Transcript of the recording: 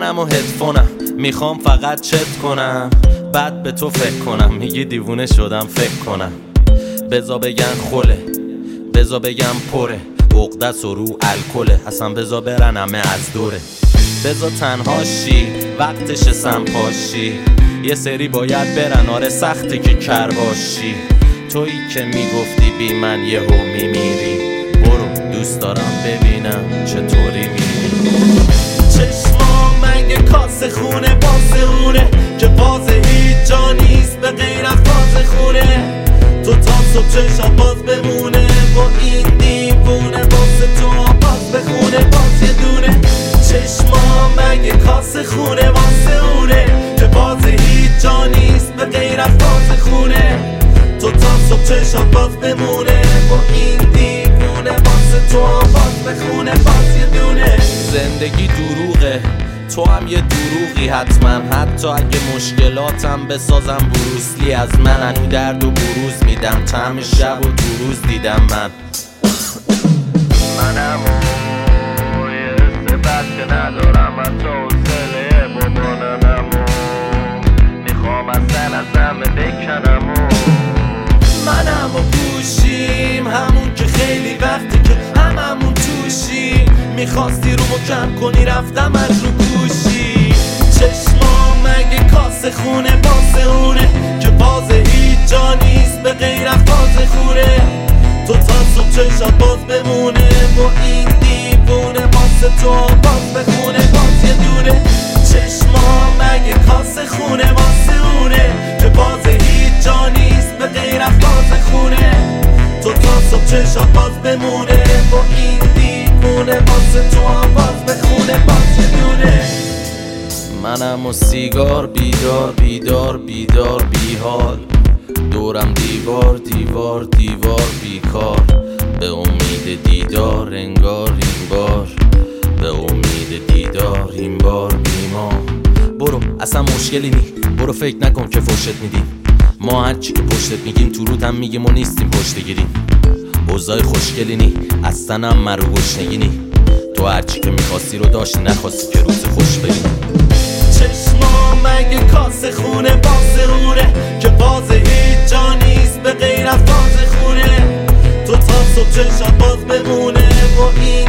منم و هدفونم میخوام فقط چت کنم، بعد به تو فکر کنم. میگی دیوونه شدم فکر کنم. بزا بگن خوله، بزا بگم پره، عقدس و رو الکله، اصلا بزا برن همه از دوره. بزا تنها شی وقتش سمپاشی، یه سری باید برن، آره سخته که کر باشی. تویی که میگفتی بی من یهو میمیری، برو دوست دارم ببینم چطوری میری. چشما مگه کاسه خونه واسه اونه که باز هیچ جا نیست به غیر از باز خونه. تو تا صبح چشات باز بمونه با این دیوونه، واسه تو باز بخونه باز یه دونه. چشما مگه کاسه خونه واسه اونه که باز هیچ جا نیست به غیر از باز خونه. تو تا صبح چشات باز بمونه با این دیوونه، واسه تو باز بخونه باز یه دونه. زندگی دروغه، تو هم یه دروغی حتما. حتی اگه مشکلاتم بسازم بروسلی از من، انو درد و بروز میدم، طعم شب و دو روز دیدم من. منم و یه حس بد که ندارم حتی حوصله باباننم و میخوام اصلا ازم بکنم و منم و گوشیم همون که خیلی وقتی که هممون توشیم. میخواستی رومو کم کنی رفتم از رو گوشی. چشما مگه کاسه خونه واسه اونه که باز هیچ جا نیست به غیر از باز خونه. تو تا صبح چشات باز بمونه با این دیوونه، واسه تو باز بخونه باز یه دونه. چشما مگه کاسه خونه واسه اونه که باز هیچ جا نیست به غیر از باز خونه. تو تا صبح چشات باز بمونه با این دیوونه، واسه تو باز بخونه باز یه دونه. منم و سیگار بیدار بیدار بیدار بیحال، دورم دیوار دیوار دیوار بیکار. به امید دیدار انگار این بار، به امید دیدار این بار بیمار. برو اصلا مشکلی نی، برو فکر نکن که فرشت میدیم. ما هرچی که پشتت میگیم تو روت هم میگیم و نیستیم پشت گیریم. اوضاع خوشگلی نی، اصلا هم مرو گشنگی نی. تو هرچی که میخواستی رو داشتی، نخواستی که روز خوش بری. چشما مگه کاسه خونه واسه اونه که باز هیچ جا نیست به غیر از باز خونه. تو تا صبح چشات باز بمونه با این